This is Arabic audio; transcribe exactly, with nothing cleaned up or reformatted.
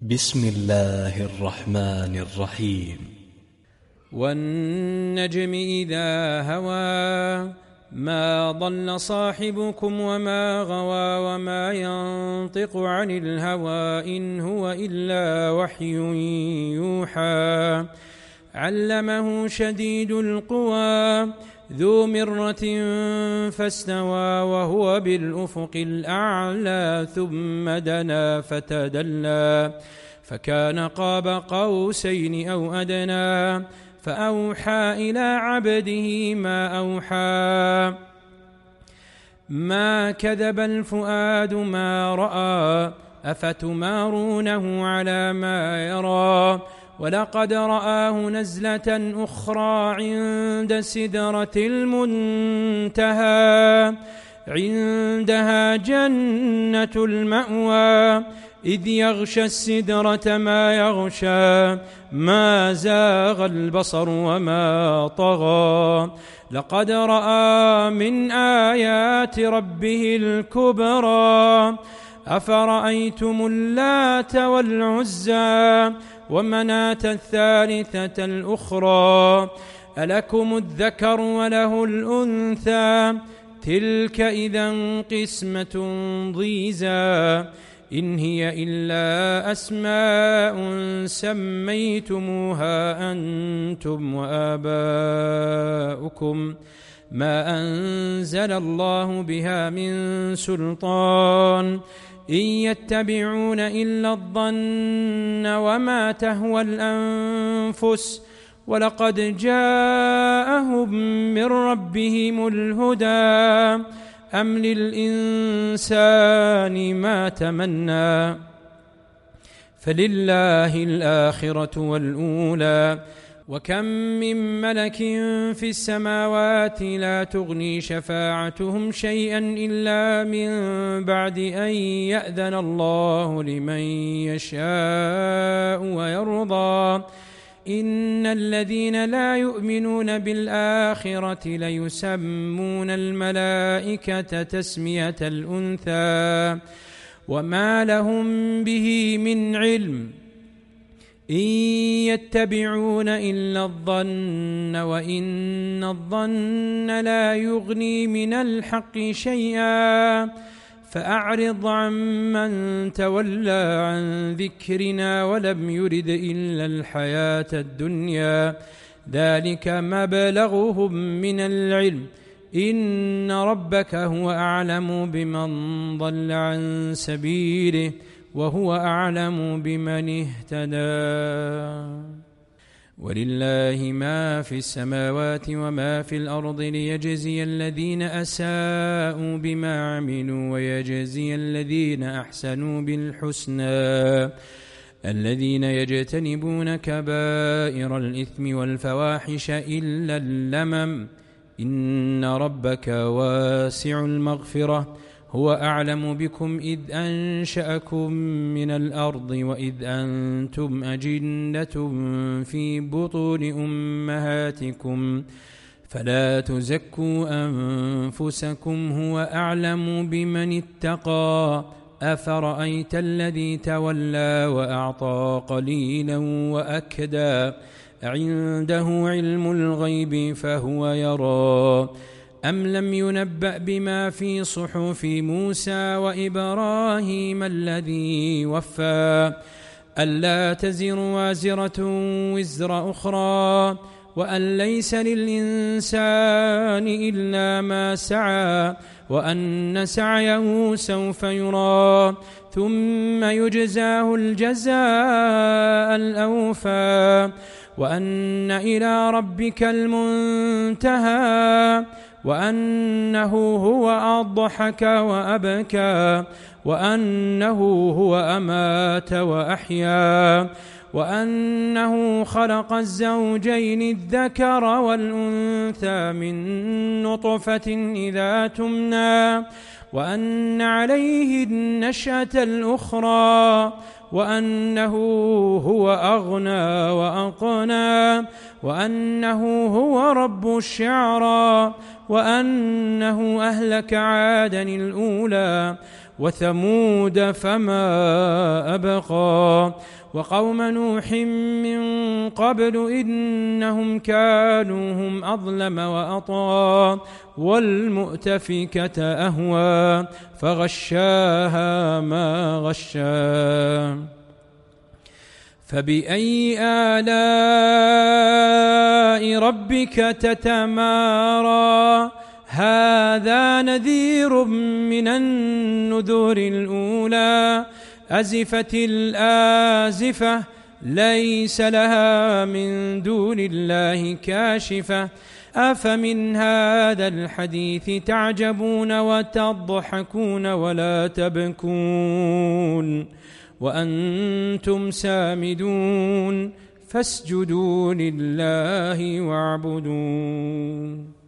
بسم الله الرحمن الرحيم. والنجم إذا هوى ما ضل صاحبكم وما غوى وما ينطق عن الهوى إن هو إلا وحي يوحى علمه شديد القوى ذو مرة فاستوى وهو بالأفق الأعلى ثم دنا فتدلى فكان قاب قوسين أو أدنى فأوحى إلى عبده ما أوحى ما كذب الفؤاد ما رأى أفتمارونه على ما يرى ولقد رآه نزلة أخرى عند سدرة المنتهى عندها جنة المأوى إذ يغشى السدرة ما يغشى ما زاغ البصر وما طغى لقد رأى من آيات ربه الكبرى أفرأيتم اللات والعزى ومناة الثالثة الأخرى ألكم الذكر وله الأنثى تلك إذا قسمة ضيزى إن هي إلا أسماء سميتموها أنتم وآباؤكم ما أنزل الله بها من سلطان إن يتبعون إلا الظن وما تهوى الأنفس ولقد جاءهم من ربهم الهدى أم للإنسان ما تمنى فلله الآخرة والأولى وكم من ملك في السماوات لا تغني شفاعتهم شيئا إلا من بعد أن يأذن الله لمن يشاء ويرضى إن الذين لا يؤمنون بالآخرة ليسمون الملائكة تسمية الأنثى وما لهم به من علم إن يتبعون إلا الظن وإن الظن لا يغني من الحق شيئا فأعرض عمن تولى عن ذكرنا ولم يرد إلا الحياة الدنيا ذلك مبلغهم من العلم إن ربك هو أعلم بمن ضل عن سبيله وهو أعلم بمن اهتدى ولله ما في السماوات وما في الأرض ليجزي الذين أساءوا بما عملوا ويجزي الذين أحسنوا بالحسنى الذين يجتنبون كبائر الإثم والفواحش إلا اللمم إن ربك واسع المغفرة هو أعلم بكم إذ أنشأكم من الأرض وإذ أنتم أجنة في بطون أمهاتكم فلا تزكوا أنفسكم هو أعلم بمن اتقى أفرأيت الذي تولى وأعطى قليلا وأكدى عنده علم الغيب فهو يرى أم لم ينبأ بما في صحف موسى وإبراهيم الذي وفى ألا تزر وازرة وزر أخرى وأن ليس للإنسان إلا ما سعى وأن سعيه سوف يرى ثم يجزاه الجزاء الأوفى وأن إلى ربك المنتهى وأنه هو أضحك وأبكى وأنه هو أمات وأحيا وأنه خلق الزوجين الذكر والأنثى من نطفة إذا تمنى وأن عليه النشأة الأخرى وأنه هو أغنى وأقنى وأنه هو رب الشعرى وأنه أهلك عادا الأولى وثمود فما أبقى وقوم نوح من قبل إنهم كانوا هم أظلم وأطغى والمؤتفكة أهوى فغشاها ما غشا فبأي آلاء ربك تتمارى هذا نذير من النذور الأولى أزفت الآزفة ليس لها من دون الله كاشفة أفمن هذا الحديث تعجبون وتضحكون ولا تبكون وأنتم سامدون فاسجدوا لله واعبدون.